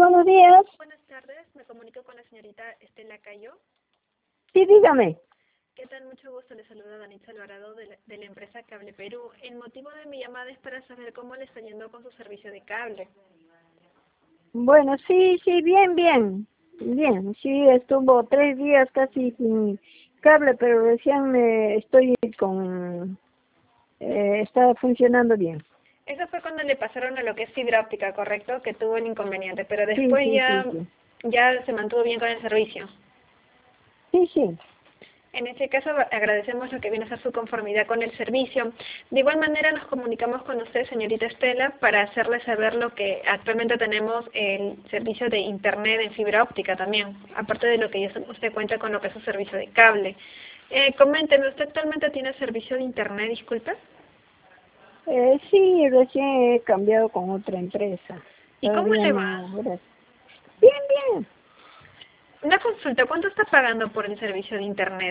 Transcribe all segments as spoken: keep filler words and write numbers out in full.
Buenos días. Buenas tardes, me comunico con la señorita Estela Cayo. Sí, dígame. ¿Qué tal? Mucho gusto, le saluda Danitza Alvarado de la, de la empresa Cable Perú. El motivo de mi llamada es para saber cómo le está yendo con su servicio de cable. Bueno, sí, sí, bien, bien. Bien, sí, estuvo tres días casi sin cable, pero recién me estoy con... Eh, está funcionando bien. Eso fue cuando le pasaron a lo que es fibra óptica, ¿correcto? Que tuvo el inconveniente, pero Sí, después sí, sí, ya, sí. ya se mantuvo bien con el servicio. Sí, sí. En este caso agradecemos lo que viene a ser su conformidad con el servicio. De igual manera nos comunicamos con usted, señorita Estela, para hacerle saber lo que actualmente tenemos el servicio de internet en fibra óptica también, aparte de lo que ya usted cuenta con lo que es su servicio de cable. Eh, coménteme, ¿usted actualmente tiene servicio de internet, disculpe? Eh, sí, recién he cambiado con otra empresa. ¿Y cómo Todavía le va? no, gracias. Bien, bien. Una consulta, ¿cuánto está pagando por el servicio de internet?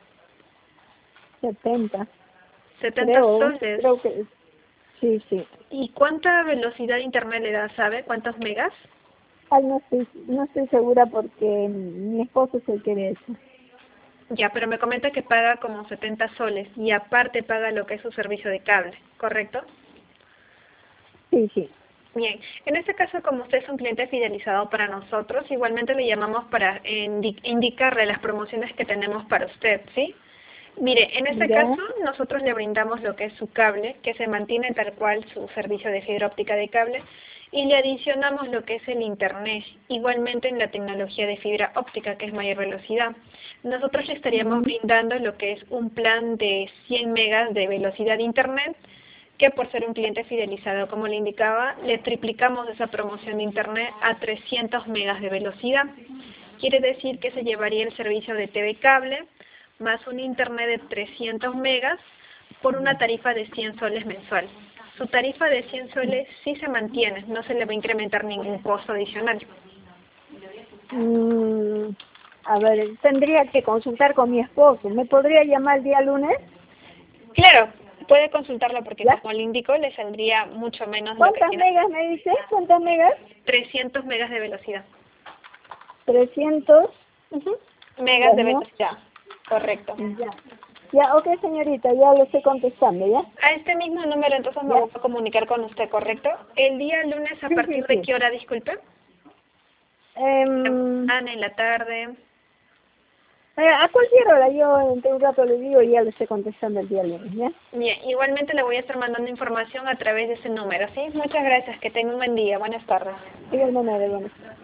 setenta. setenta Creo, soles. creo que sí, sí. ¿Y cuánta velocidad de internet le da, sabe? ¿Cuántos megas? Ay, no estoy, no estoy segura porque mi esposo es el que ve eso. Ya, pero me comenta que paga como setenta soles y aparte paga lo que es su servicio de cable, ¿correcto? Sí, sí. Bien, en este caso, como usted es un cliente fidelizado para nosotros, igualmente le llamamos para indi- indicarle las promociones que tenemos para usted, ¿sí? Mire, en este ¿Ya? caso, nosotros le brindamos lo que es su cable, que se mantiene tal cual su servicio de fibra óptica de cable, y le adicionamos lo que es el Internet, igualmente en la tecnología de fibra óptica, que es mayor velocidad. Nosotros le estaríamos Mm. brindando lo que es un plan de cien megas de velocidad de Internet, que por ser un cliente fidelizado, como le indicaba, le triplicamos esa promoción de Internet a trescientos megas de velocidad. Quiere decir que se llevaría el servicio de T V cable más un Internet de trescientos megas por una tarifa de cien soles mensual. Su tarifa de cien soles sí se mantiene, no se le va a incrementar ningún costo adicional. Mm, a ver, tendría que consultar con mi esposo. ¿Me podría llamar el día lunes? Claro, puede consultarlo porque ¿Ya? como le indico, le saldría mucho menos de lo que ¿Cuántas tiene. megas me dice? ¿Cuántas megas? trescientos megas de velocidad. Trescientos. Ujú. Megas de Bueno, velocidad, correcto. ya. Ya, ok, señorita, ya le estoy contestando, ¿ya? A este mismo número entonces me ¿Ya? voy a comunicar con usted, ¿correcto? El día lunes, ¿a Sí, sí, partir de sí. qué hora, disculpe? Em, Ah, en la tarde. eh, a cualquier hora, yo entre un rato le digo y ya le estoy contestando el día lunes, ¿ya? Bien, igualmente le voy a estar mandando información a través de ese número, ¿sí? Muchas gracias, que tenga un buen día, buenas tardes. De igual manera, bueno.